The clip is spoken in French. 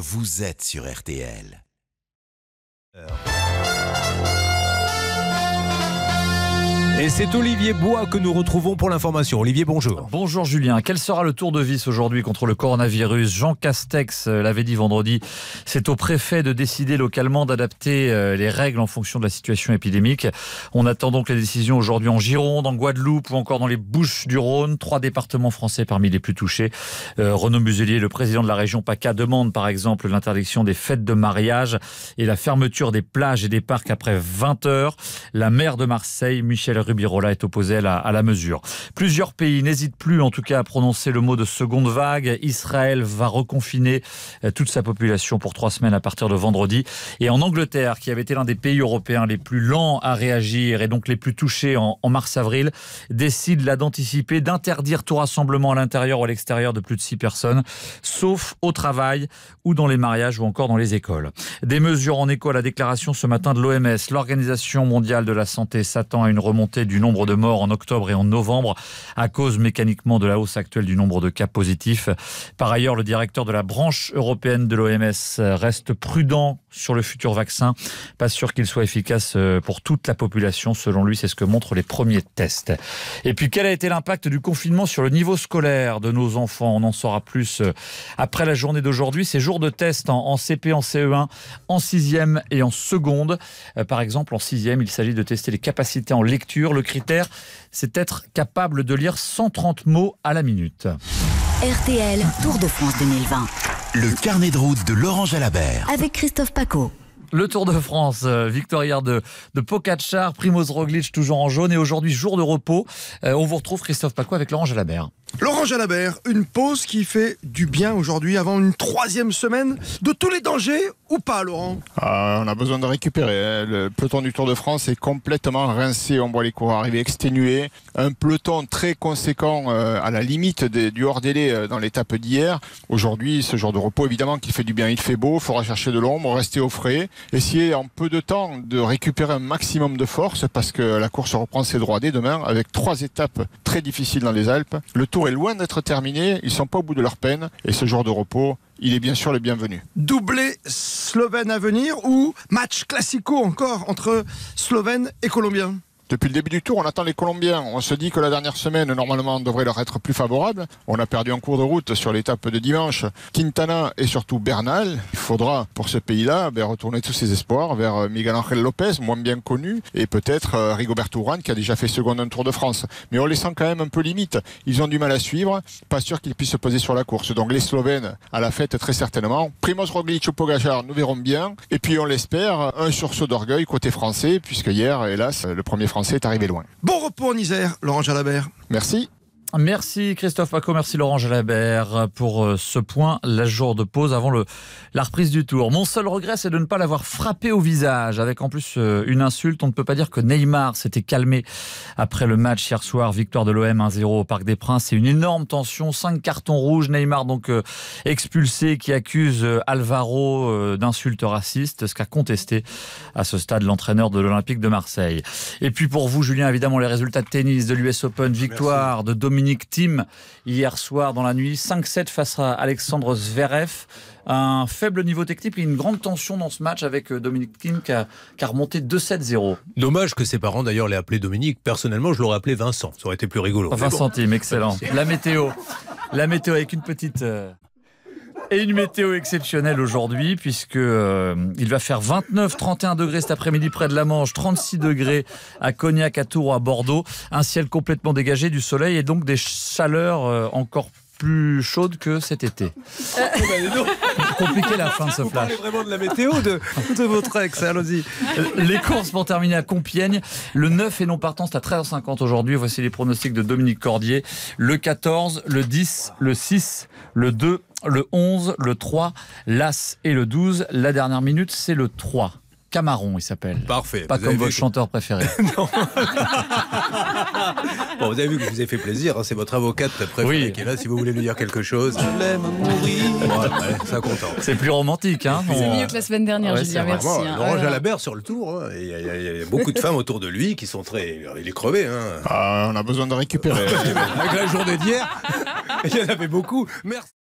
vous êtes sur RTL. Et c'est Olivier Bois que nous retrouvons pour l'information. Olivier, bonjour. Bonjour Julien. Quel sera le tour de vis aujourd'hui contre le coronavirus? Jean Castex l'avait dit vendredi. C'est au préfet de décider localement d'adapter les règles en fonction de la situation épidémique. On attend donc les décisions aujourd'hui en Gironde, en Guadeloupe ou encore dans les Bouches-du-Rhône. 3 départements français parmi les plus touchés. Renaud Muselier, le président de la région PACA, demande par exemple l'interdiction des fêtes de mariage et la fermeture des plages et des parcs après 20h. La maire de Marseille, Michel Rubirola, est opposé à la mesure. Plusieurs pays n'hésitent plus en tout cas à prononcer le mot de seconde vague. Israël va reconfiner toute sa population pour 3 semaines à partir de vendredi. Et en Angleterre, qui avait été l'un des pays européens les plus lents à réagir et donc les plus touchés en mars-avril, décide là d'anticiper, d'interdire tout rassemblement à l'intérieur ou à l'extérieur de plus de 6 personnes, sauf au travail ou dans les mariages ou encore dans les écoles. Des mesures en écho à la déclaration ce matin de l'OMS. L'Organisation mondiale de la santé s'attend à une remontée du nombre de morts en octobre et en novembre à cause mécaniquement de la hausse actuelle du nombre de cas positifs. Par ailleurs, le directeur de la branche européenne de l'OMS reste prudent sur le futur vaccin. Pas sûr qu'il soit efficace pour toute la population. Selon lui, c'est ce que montrent les premiers tests. Et puis, quel a été l'impact du confinement sur le niveau scolaire de nos enfants? On en saura plus après la journée d'aujourd'hui. Ces jours de tests en CP, en CE1, en 6e et en seconde. Par exemple, en 6e, il s'agit de tester les capacités en lecture. Le critère, c'est être capable de lire 130 mots à la minute. RTL Tour de France 2020. Le carnet de route de Laurent Jalabert. Avec Christophe Paco. Le Tour de France, victoire hier de Pogačar, Primož Roglič toujours en jaune et aujourd'hui jour de repos. On vous retrouve Christophe Paco avec Laurent Jalabert. Laurent Jalabert, une pause qui fait du bien aujourd'hui avant une 3e semaine de tous les dangers ou pas, Laurent? On a besoin de récupérer. Le peloton du Tour de France est complètement rincé. On voit les coureurs arriver exténués. Un peloton très conséquent à la limite du hors-délai dans l'étape d'hier. Aujourd'hui, ce jour de repos, évidemment qu'il fait du bien. Il fait beau, il faudra chercher de l'ombre, rester au frais. Essayer en peu de temps de récupérer un maximum de force parce que la course reprend ses droits dès demain avec 3 étapes très difficiles dans les Alpes. Le Tour est loin d'être terminé, ils ne sont pas au bout de leur peine et ce jour de repos, il est bien sûr le bienvenu. Doublé slovène à venir ou match classico encore entre Slovènes et Colombiens? Depuis le début du Tour, on attend les Colombiens. On se dit que la dernière semaine, normalement, devrait leur être plus favorable. On a perdu en cours de route sur l'étape de dimanche Quintana et surtout Bernal. Il faudra, pour ce pays-là, retourner tous ses espoirs vers Miguel Ángel López, moins bien connu, et peut-être Rigoberto Urán, qui a déjà fait seconde un Tour de France. Mais on les sent quand même un peu limite. Ils ont du mal à suivre. Pas sûr qu'ils puissent se poser sur la course. Donc les Slovènes à la fête, très certainement. Primož Roglič ou Pogačar, nous verrons bien. Et puis on l'espère, un sursaut d'orgueil côté français, puisque hier, hélas, le premier Français est arrivé loin. Bon repos en Isère, Laurent Jalabert. Merci. Merci Christophe Paco, merci Laurent Jalabert pour ce point, la jour de pause avant la reprise du Tour. Mon seul regret, c'est de ne pas l'avoir frappé au visage, avec en plus une insulte. On ne peut pas dire que Neymar s'était calmé après le match hier soir, victoire de l'OM 1-0 au Parc des Princes. C'est une énorme tension, 5 cartons rouges. Neymar donc expulsé, qui accuse Alvaro d'insultes racistes, ce qu'a contesté à ce stade l'entraîneur de l'Olympique de Marseille. Et puis pour vous Julien, évidemment les résultats de tennis de l'US Open, victoire de Dominique Thiem hier soir dans la nuit, 5-7 face à Alexandre Zverev. Un faible niveau technique et une grande tension dans ce match avec Dominique Thiem qui a remonté 2-7-0. Dommage que ses parents d'ailleurs l'aient appelé Dominique. Personnellement, je l'aurais appelé Vincent. Ça aurait été plus rigolo. Vincent Thiem, excellent. La météo avec une petite... Et une météo exceptionnelle aujourd'hui, puisque il va faire 29-31 degrés cet après-midi près de la Manche, 36 degrés à Cognac, à Tours ou à Bordeaux. Un ciel complètement dégagé, du soleil et donc des chaleurs encore plus chaudes que cet été. Compliqué la fin de ce flash. Vous parlez vraiment de la météo de votre ex, allons-y. Les courses pour terminer à Compiègne. Le 9 est non partant, c'est à 13h50 aujourd'hui. Voici les pronostics de Dominique Cordier. Le 14, le 10, le 6, le 2, le 11, le 3, l'As et le 12. La dernière minute, c'est le 3. Camaron, il s'appelle. Parfait. Pas comme votre chanteur préféré. Non. Bon, vous avez vu que je vous ai fait plaisir. Hein, c'est votre avocate préférée qui est là. Si vous voulez lui dire quelque chose. Je l'aime mourir. Ouais, ça content. C'est plus romantique. Hein, c'est mieux que la semaine dernière, je dis merci. Hein. Laurent Jalabert sur le Tour. Il y a beaucoup de femmes autour de lui qui sont très... Il est crevé. Hein. On a besoin de récupérer. Avec la journée d'hier, il y en avait beaucoup. Merci.